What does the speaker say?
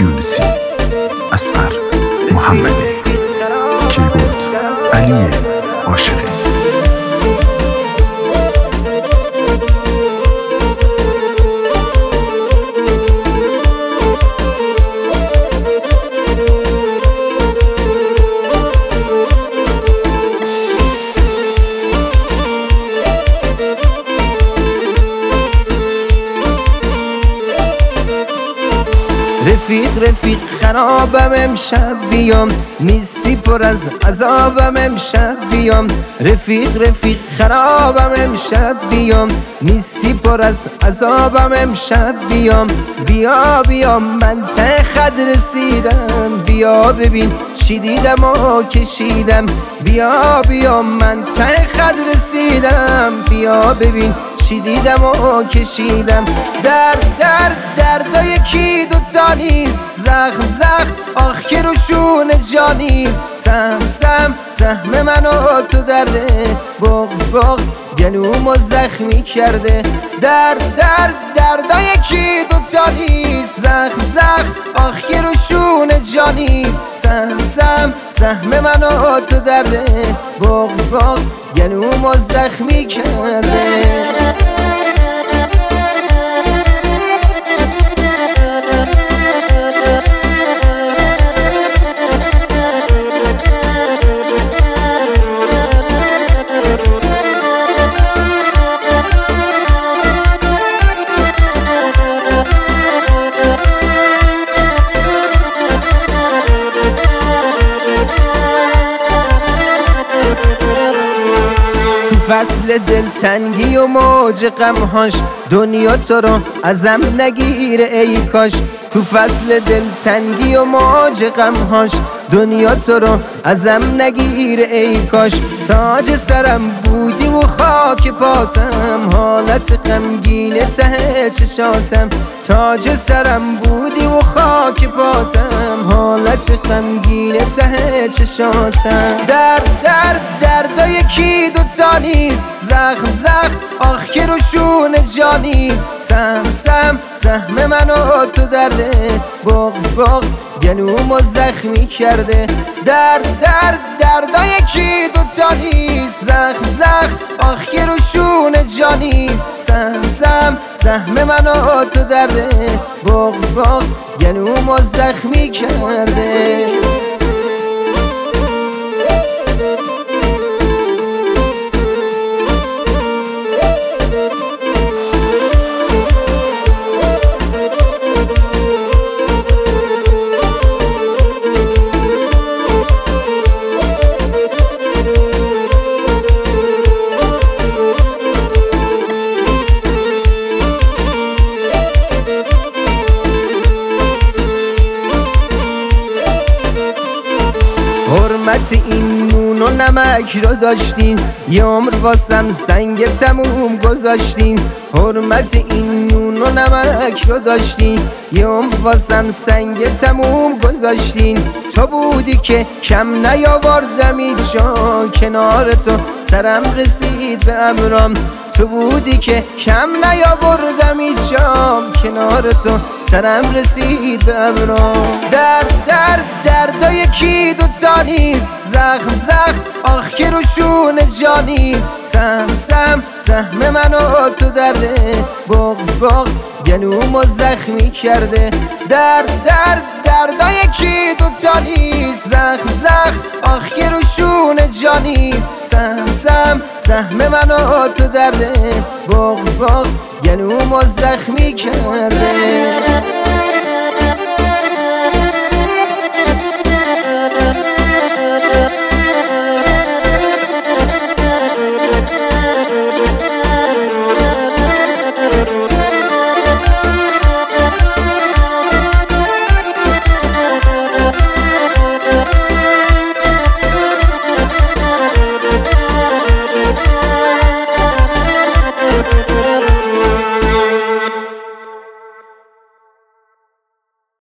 یونسی، اصغر محمدی، کیبورد علی عاشقی. رفیق خرابم امشب بیام، نیستی پر از عذابم امشب بیام. رفیق خرابم امشب بیام، نیستی پر از عذابم امشب بیام. بیا من ته خط رسیدم، بیا ببین چی دیدم و کشیدم. بیا من ته خط رسیدم، بیا ببین چی دیدم و کشیدم. دردای کی دوتا نیست، زخم آخ که روشون جانیست. سهم منو تو درده، بغض گلومو زخمی کرده. دردای کی دوتا نیست، زخم آخ که روشون جانیست. سهم منو تو درده، بغض گلومو زخمی کرده. فصل دلتنگی و موج غمهاش، دنیا تو رو ازم نگیره ای کاش. تو فصل دلتنگی و موج غمهاش، دنیا تو رو ازم نگیره ای کاش. تاج سرم بودی و خاک پاتم، حالت غمگین ته چشاتم. تاج سرم بودی و خاک پاتم، حالت غمگین ته چشاتم. دردای کی دوتا نیست، زخم آخ که روشون جانیست. سهم منو تو درده، بغض گلومو زخمی کرده. دردای کی دوتا نیست، زخم آخ که روشون جانیست. سهم منو تو درده، بغض گلومو زخمی کرده. حرمت این نون و نمک رو داشتین، یه عمر واسم سنگ تموم گذاشتین. حرمت این نون و نمک رو داشتین، یه عمر واسم سنگ تموم گذاشتین. تو بودی که کم نیاوردم ایچا، کنار تو سرم رسید به ابرام. تو بودی که کم نیاوردم ایچا، کنار تو سرم رسید به ابرام. دردای کی دوتا نیست، زخم آخ که روشون جانیست. سهم منو تو درده، بغض گلومو زخمی کرده. دردای کی دوتا نیست، زخم آخ که روشون جانیست. سهم منو تو درده، بغض گلومو زخمی کرده.